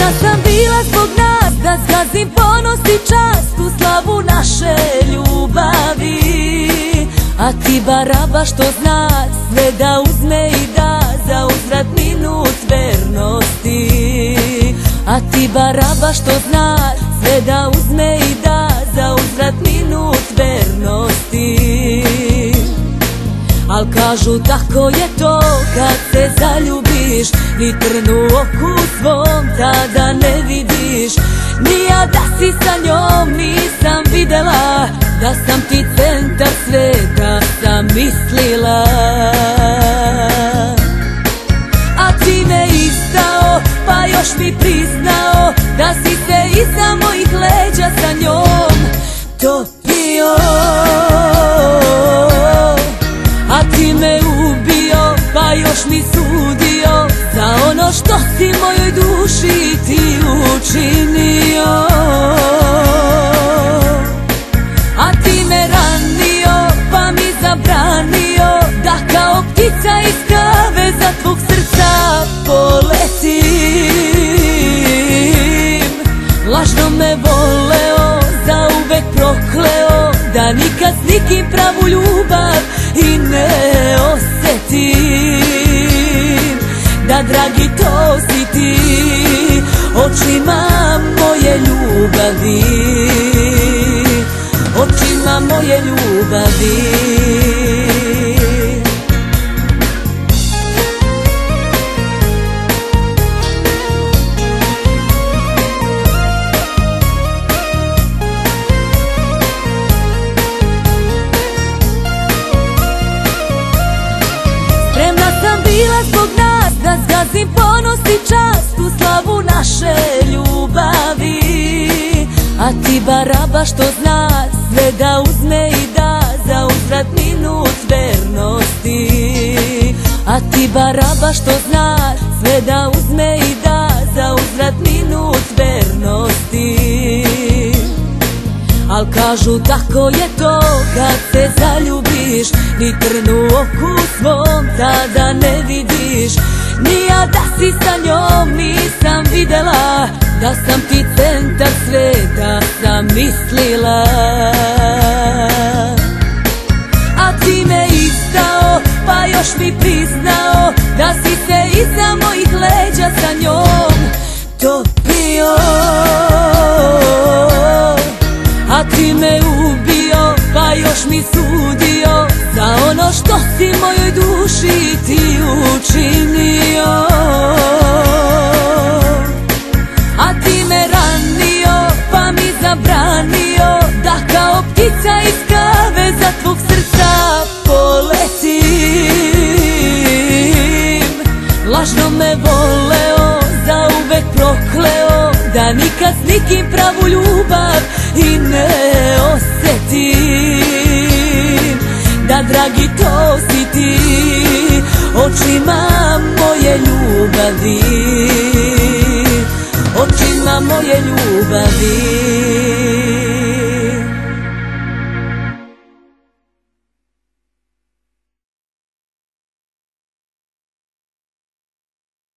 Spremna sam bila zbog nas da zgazim ponos i čast u slavu naše ljubavi. A ti baraba što zna sve da uzme i da za uzvrat minut vernosti. A ti baraba što zna sve da uzme i da za uzvrat minut vernosti. Al kažu tako je to kad se zaljubiš, ni trnu u oku svom tada ne vidiš. Ni ja da si sa njom nisam videla, da sam ti centar sveta sam mislila. A ti me istao pa još mi priznao da si se iza mojih leđa sa njom topio. A ti me ubio pa još mi sudio za ono što si mojoj duši ti učinio. A ti me ranio pa mi zabranio da kao ptica iz kaveza tvog srca poletim. Lažno me voleo, zauvek prokleo, da nikad s nikim pravu ljubav i ne osetim. Da dragi to si ti, očima moje ljubavi, očima moje ljubavi. Spremna sam bila zbog nas da zgazim ponos i čast u slavu naše ljubavi. A ti baraba što zna sve da uzme i da za uzvrat minut vernosti. A ti baraba što zna sve da uzme i da za uzvrat minut vernosti. Al kažu tako je to kad se zaljubiš, ni trnu u oku svom tada ne vidiš. Ni ja da si sa njom nisam videla, da sam ti centar sveta sam mislila. A ti me istao pa još mi priznao da si se iza mojih leđa sa njom topio. A ti me ubio pa još mi sudio za ono što si mojoj duši ti učinio. A ti me ranio pa mi zabranio da kao ptica iz kaveza tvog srca poletim. Lažno me voleo, zauvek prokleo, da nikad s nikim pravu ljubav i ne osetim. Da dragi to si ti, očima moje ljubavi, očima moje ljubavi.